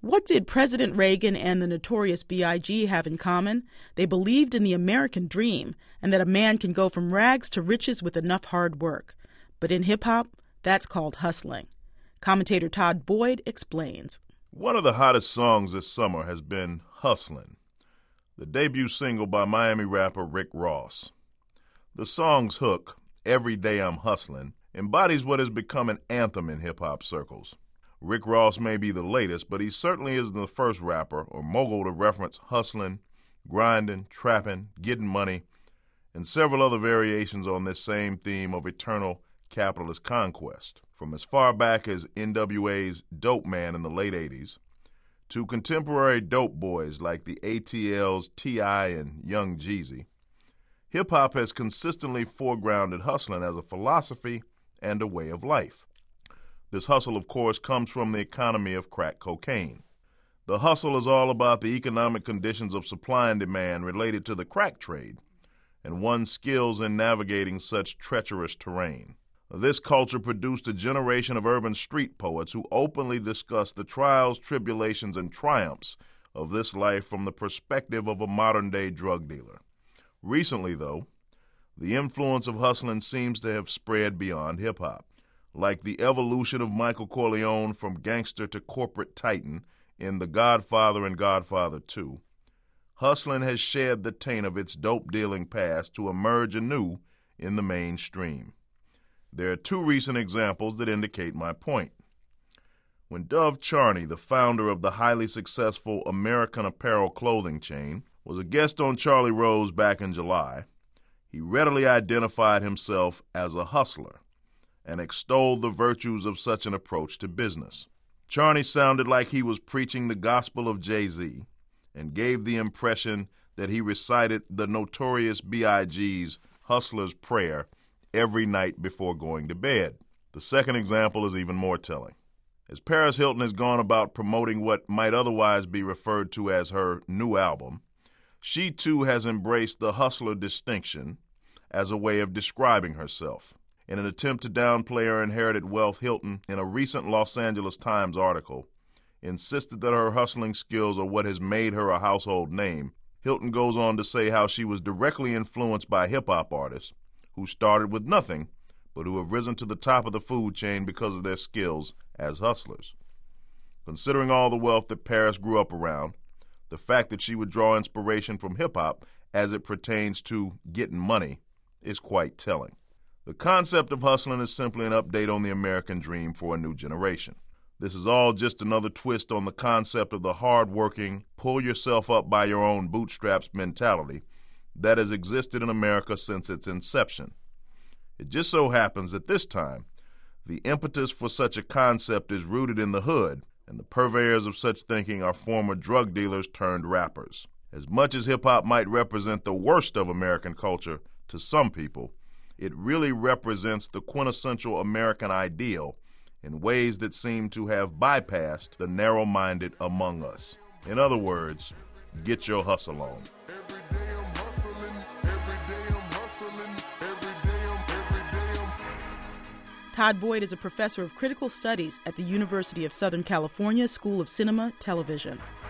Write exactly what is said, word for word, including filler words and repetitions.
What did President Reagan and the Notorious B I G have in common? They believed in the American dream and that a man can go from rags to riches with enough hard work. But in hip-hop, that's called hustling. Commentator Todd Boyd explains. One of the hottest songs this summer has been Hustlin', the debut single by Miami rapper Rick Ross. The song's hook, Every Day I'm Hustlin', embodies what has become an anthem in hip-hop circles. Rick Ross may be the latest, but he certainly isn't the first rapper or mogul to reference hustling, grinding, trapping, getting money, and several other variations on this same theme of eternal capitalist conquest. From as far back as N W A's Dope Man in the late eighties, to contemporary dope boys like the A T L's T I and Young Jeezy, hip-hop has consistently foregrounded hustling as a philosophy and a way of life. This hustle, of course, comes from the economy of crack cocaine. The hustle is all about the economic conditions of supply and demand related to the crack trade and one's skills in navigating such treacherous terrain. This culture produced a generation of urban street poets who openly discuss the trials, tribulations, and triumphs of this life from the perspective of a modern-day drug dealer. Recently, though, the influence of hustling seems to have spread beyond hip-hop. Like the evolution of Michael Corleone from gangster to corporate titan in The Godfather and Godfather two, hustling has shed the taint of its dope-dealing past to emerge anew in the mainstream. There are two recent examples that indicate my point. When Dov Charney, the founder of the highly successful American Apparel clothing chain, was a guest on Charlie Rose back in July, he readily identified himself as a hustler and extolled the virtues of such an approach to business. Charney sounded like he was preaching the gospel of Jay-Z and gave the impression that he recited the Notorious B I G's Hustler's Prayer every night before going to bed. The second example is even more telling. As Paris Hilton has gone about promoting what might otherwise be referred to as her new album, she too has embraced the hustler distinction as a way of describing herself. In an attempt to downplay her inherited wealth, Hilton, in a recent Los Angeles Times article, insisted that her hustling skills are what has made her a household name. Hilton goes on to say how she was directly influenced by hip-hop artists who started with nothing, but who have risen to the top of the food chain because of their skills as hustlers. Considering all the wealth that Paris grew up around, the fact that she would draw inspiration from hip-hop as it pertains to getting money is quite telling. The concept of hustling is simply an update on the American dream for a new generation. This is all just another twist on the concept of the hard-working, pull-yourself-up-by-your-own-bootstraps mentality that has existed in America since its inception. It just so happens that this time, the impetus for such a concept is rooted in the hood, and the purveyors of such thinking are former drug dealers turned rappers. As much as hip-hop might represent the worst of American culture to some people, it really represents the quintessential American ideal in ways that seem to have bypassed the narrow-minded among us. In other words, get your hustle on. Todd Boyd is a professor of critical studies at the University of Southern California School of Cinema, Television.